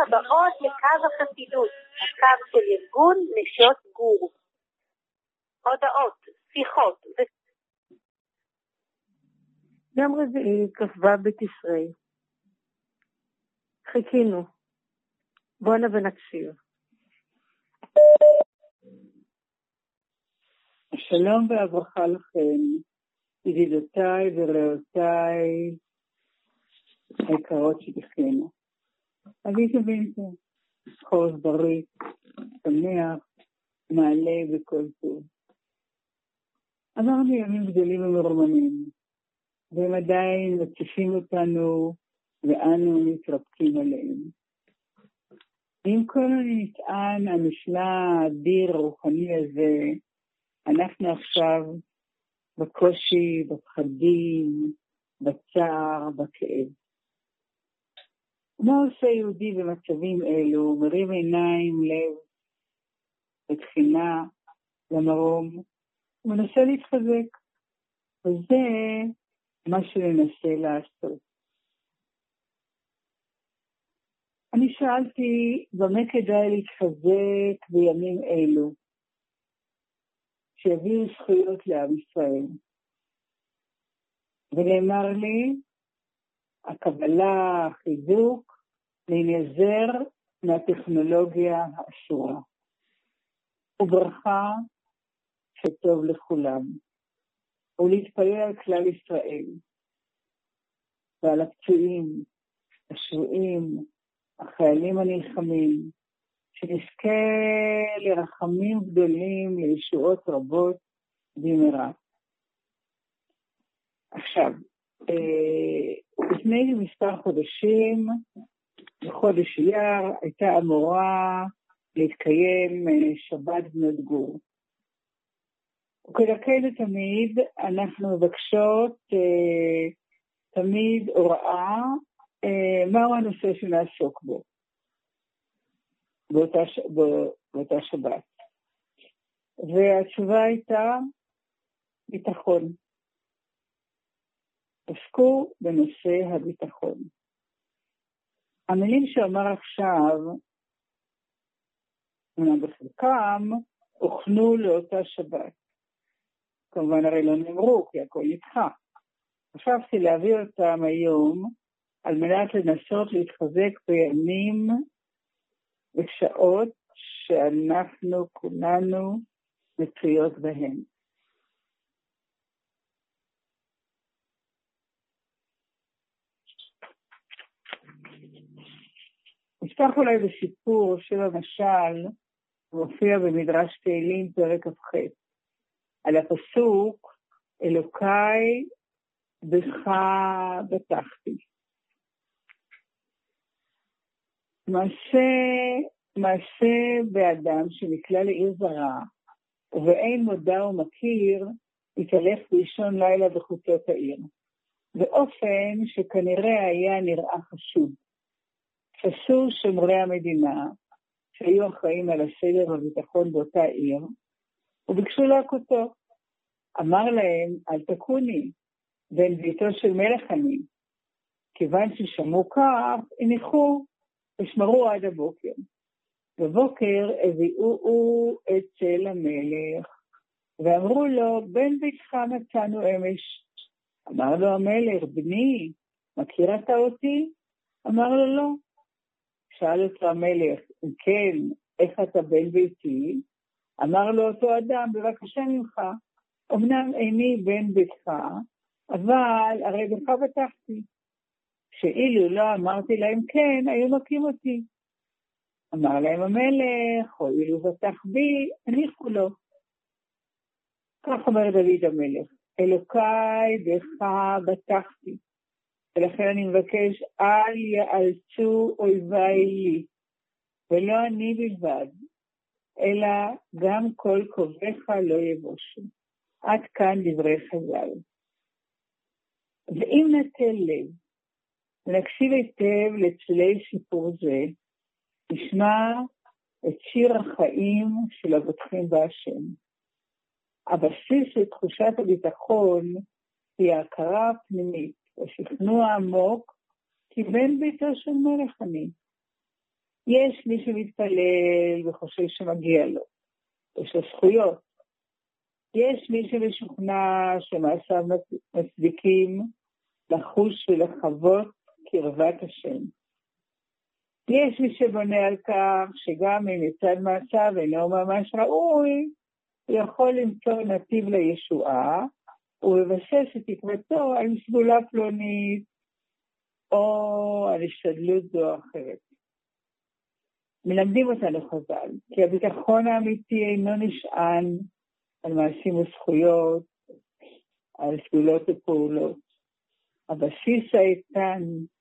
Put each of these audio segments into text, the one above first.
הבאות לקו החסידות, הקו של ארגון נשות גור. הודעות, שיחות. יום רביעי, כ"ו בתשרי. חיכינו. בואו ונקשיב. השלום והברכה לכם, ידידותיי ורעותיי היקרות שבכנו. אבי תבינו, חורף בריא, שמח, מעלה וכל טוב. עברנו ימים גדולים ומרוממים, והם עדיין מציפים אותנו ואנו מתרפקים עליהם. עם כל הנטען הנפלא האדיר הרוחני הזה, אנחנו עכשיו בקושי, בפחדים, בצער, בכאב. מה עושה יהודי במצבים אלו? מרים עיניים, לב, בתחינה, למרום, ומנסה להתחזק. וזה מה שננסה לעשות. אני שאלתי במה כדאי להתחזק בימים אלו, שיביאו זכויות לעם ישראל. ונאמר לי, הקבלה, החיזוק, להינזר מהטכנולוגיה האסורה. וברכה שטוב לכולם. ולהתפלל על כלל ישראל, ועל הפצועים, השבויים, החיילים הנלחמים, שנזכה לרחמים גדולים, לישועות רבות במהרה. עכשיו, לפני מספר חודשים, בחודש אייר, הייתה אמורה להתקיים שבת בנות גור. וכדרכנו תמיד, אנחנו מבקשות תמיד הוראה, מהו הנושא שנעסוק בו באותה שבת. והתשובה הייתה ביטחון. עסקו בנושא הביטחון. המילים שאומר עכשיו, בחלקם, הוכנו לאותה שבת. כמובן הרי לא נאמרו, כי הכל נדחה. חשבתי להביא אותם היום, על מנת לנסות להתחזק בימים ושעות שאנחנו כולנו מצויות בהם. נפתח אולי בסיפור של המשל, מופיע במדרש תהילים פרק כ"ח, על הפסוק, אלוקיי בך בטחתי. מעשה באדם שנקלע לעיר זרה, ובאין מודע ומכיר, התהלך באישון לילה בחוצות העיר, באופן שכנראה היה נראה חשוד. חשו שומרי המדינה, שהיו אחראים על הסדר והביטחון באותה עיר, וביקשו להכותו. אמר להם, אל תקוני, בן ביתו של מלך אני. כיוון ששמעו כך, הניחו ושמרו עד הבוקר. בבוקר הביאו אצל המלך, ואמרו לו, בן ביתך מצאנו אמש. אמר לו המלך, בני, מכיר אתה אותי? אמר לו לא. שאל אותו המלך, אם כן, איך אתה בן ביתי? אמר לו אותו אדם, בבקשה ממך, אמנם איני בן ביתך, אבל הרי בך בטחתי. שאילו לא אמרתי להם כן, היו מכים אותי. אמר להם המלך, או אילו בטח בי, הניחו לו. כך אומר דוד המלך, אלוקיי בך בטחתי. ולכן אני מבקש, אל יאלצו אויביי לי, ולא אני בלבד, אלא גם כל קובעך לא יבושו. עד כאן דברי חז"ל. ואם נטל לב, ונקשיב היטב לצלילי סיפור זה, נשמע את שיר החיים של הבוטחים בהשם. הבסיס של תחושת הביטחון היא ההכרה הפנימית, השכנוע עמוק, כי בן ביתו של מלך אני. יש מי שמתפלל וחושב שמגיע לו, יש לו זכויות. יש מי שמשוכנע שמעשיו מצדיקים לחוש ולחוות קרבת השם. יש מי שבונה על כך שגם אם מצד מעשיו אינו ממש ראוי, הוא יכול למצוא נתיב לישועה, ובבסס את תקוותו על סגולה פלונית, או על השתדלות זו או אחרת. מלמדים אותנו חז"ל, כי הביטחון האמיתי אינו נשען על מעשים וזכויות, על סגולות ופעולות. הבסיס האיתן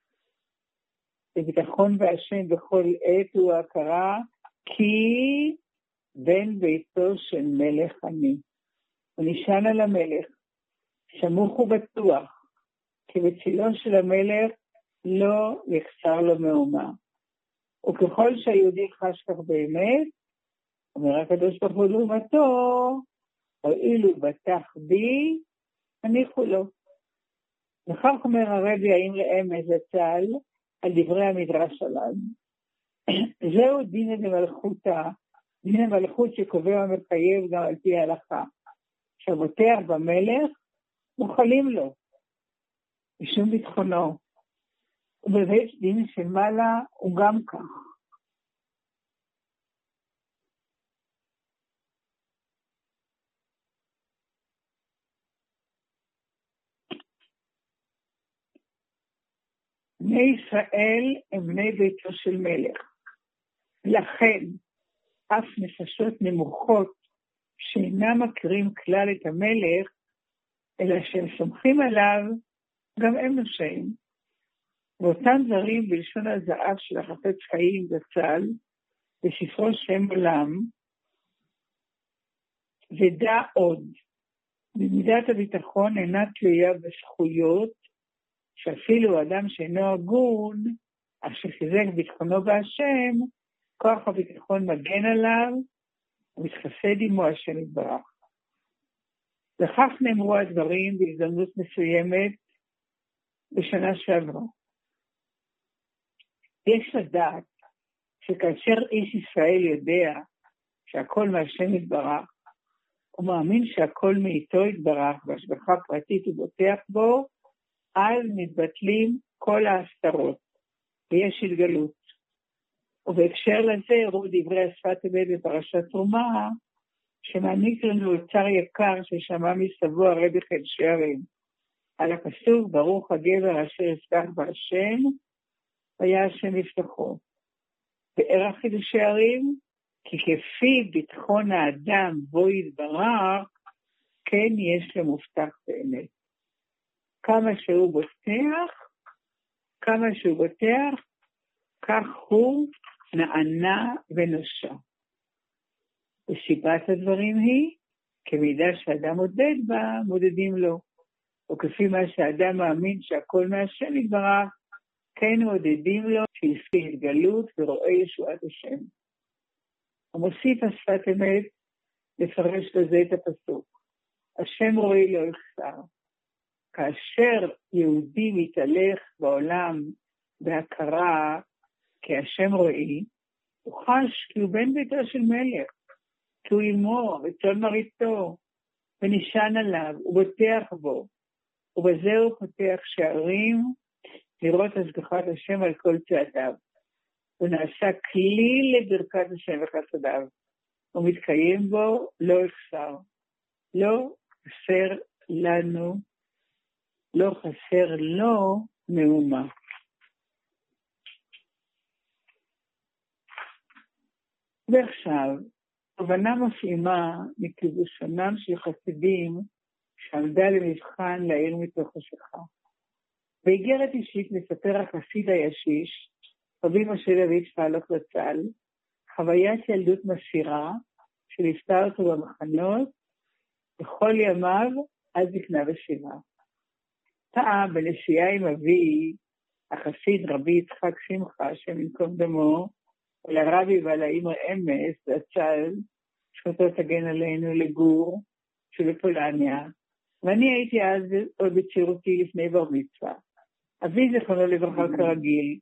לביטחון בהשם בכל עת הוא ההכרה, כי בן ביתו של מלך אני. הוא נשען על המלך, סמוך ובטוח, כי בצילו של המלך לא יחסר לו מאומה. וככל שהיהודי חש כך באמת, אומר הקדוש ברוך הוא לעומתו, הואילו בטח בי, הניחו לו. וכך אומר הרבי האם רמז זצ"ל על דברי המדרש עליו. זהו דין דמלכותא, דין המלכות שקובע ומחייב גם על פי ההלכה. שבוטח במלך, מוכלים לו, משום ביטחונו. ובבית דין של מעלה הוא גם כך. בני ישראל הם בני ביתו של מלך. לכן, אף נפשות נמוכות שאינם מכירים כלל את המלך, אלא שהם סומכים עליו, גם הם נושאים. ואותם דברים בלשון הזהב של החפץ חיים זצ"ל, בספרו שם עולם, ודע עוד, במידת הביטחון אינה תלויה בזכויות, שאפילו אדם שאינו הגון, אשר חיזק ביטחונו בהשם, כוח הביטחון מגן עליו, ומתחסד עמו השם יתברך. וכך נאמרו הדברים בהזדמנות מסוימת בשנה שעברה. יש לדעת שכאשר איש ישראל יודע שהכל מהשם יתברך, הוא מאמין שהכל מאיתו יתברך בהשגחה פרטית ובוטח בו, אז מתבטלים כל ההסתרות, ויש התגלות. ובהקשר לזה הראו דברי השפת אמת בפרשת תרומה, שמעניק לנו אוצר יקר ששמע מסבו הרבי חידושי שערים, על הפסוק ברוך הגבר אשר יפתח בהשם, והיה השם יפתחו. בערך חידושי שערים, כי כפי ביטחון האדם בו יתברך, כן יש למובטח באמת. כמה שהוא בוטח, כך הוא נענה ונושע. וסיבת הדברים היא, כמידה שאדם מודד בה, מודדים לו. וכפי מה שאדם מאמין שהכל מהשם יתברך, כן מודדים לו שיזכה התגלות ורואה ישועת השם. ומוסיף השפת אמת לפרש בזה את הפסוק. השם רואה לא יחסר. כאשר יהודי מתהלך בעולם בהכרה כהשם רואי, הוא חש כי הוא בן ביתו של מלך, כי הוא עמו וצאן מרעיתו, ונשען עליו, הוא בוטח בו, ובזה הוא פותח שערים לראות השגחת השם על כל צעדיו. הוא נעשה כלי לברכת השם וחסדיו, הוא מתקיים בו לא יחסר, לא חסר לנו, לא חסר לו מאומה. ועכשיו, תובנה מפעימה מכיבושונם של חסידים שעמדה למבחן לעיר מתוך חשיכה. באיגרת אישית מספר החסיד הישיש, רבי משה דוד פלוך זצ"ל, חוויית ילדות מסירה שליוותה אותו במחנות בכל ימיו עד זקנה ושיבה. פעם בנסיעה עם אבי, החסיד רבי יצחק שמחה, השם ייקום דמו, ולרבי ועל האמא אמס, זצ"ל, זכותו תגן עלינו, לגור, שבפולניה, ואני הייתי אז עוד בצעירותי לפני בר מצווה. אבי זכרונו לברכה כרגיל,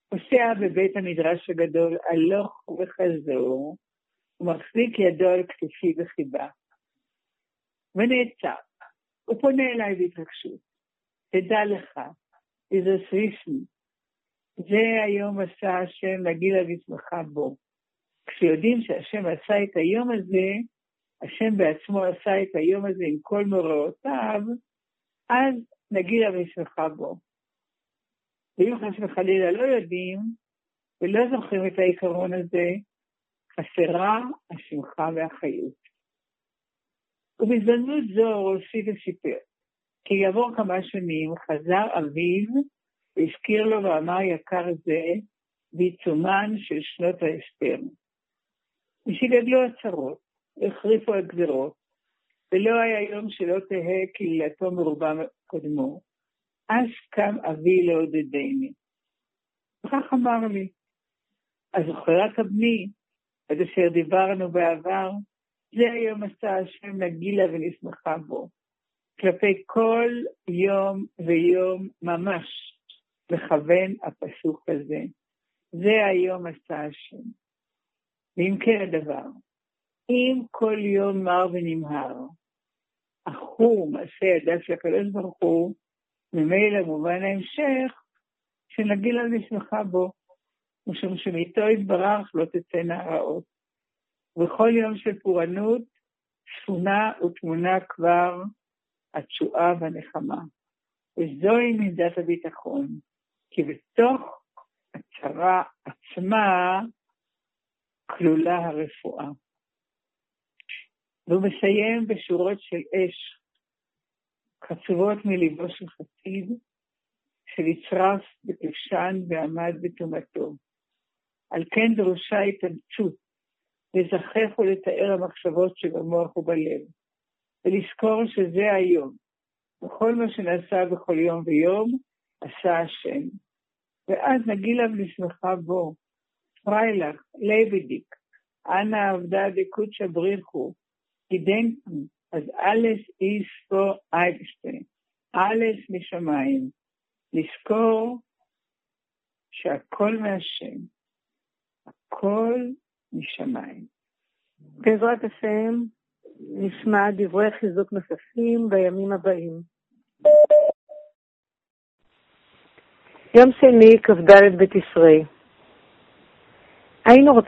פוסע בבית המדרש הגדול הלוך וחזור, ומחזיק ידו על כתפי בחיבה. ונעצר, הוא פונה אליי בהתרגשות. תדע לך, איזה סריסמי, זה היום עשה השם נגילה ושמחה בו. כשיודעים שהשם עשה את היום הזה, השם בעצמו עשה את היום הזה עם כל מוראותיו, אז נגילה ושמחה בו. ואם חס וחלילה לא יודעים, ולא זוכרים את העיקרון הזה, חסרה השמחה והחיות. ובזדמנות זו הוסיף וסיפר, כי יעבור כמה שנים חזר אביו והזכיר לו ואמר יקר זה בעיצומן של שנות ההסתר. משגדלו הצרות, החריפו הגזרות, ולא היה יום שלא תהא קהילתו מרובה קודמו. אז קם אבי לעודדני. וכך אמר לי, אז זוכרת בני, עד אשר דיברנו בעבר, זה היום עשה השם נגילה ונשמחה בו. כלפי כל יום ויום ממש מכוון הפסוק הזה. זה היום עשה השם. ואם כן הדבר, אם כל יום מר ונמהר, אחו מעשה ידיו של הקדוש ברוך הוא, ממילא מובן ההמשך, שנגילה ונשמחה בו, משום שמיתו יתברך לא תצאנה רעות. ובכל יום של פורענות, צפונה ותמונה כבר התשועה והנחמה. וזוהי מידת הביטחון, כי בתוך הצרה עצמה כלולה הרפואה. והוא מסיים בשורות של אש, חצובות מליבו של חסיד, שנצרף בקשן ועמד בתומתו. על כן דרושה התאמצות, לזכח ולתאר המחשבות שבמוח ובלב, ולזכור שזה היום, וכל מה שנעשה בכל יום ויום, עשה השם. ואז נגילה ונשמחה בו, פריילך, לייבדיק, אנא עבדה דקודשא בריחו, גידנקן, אז אלס איספו אייבשטיין, אלס משמיים, לזכור שהכל מהשם, הכל משמיים. בעזרת השם נשמע דברי חיזוק נוספים בימים הבאים. יום שני, כ"ד בתשרי. היינו רוצים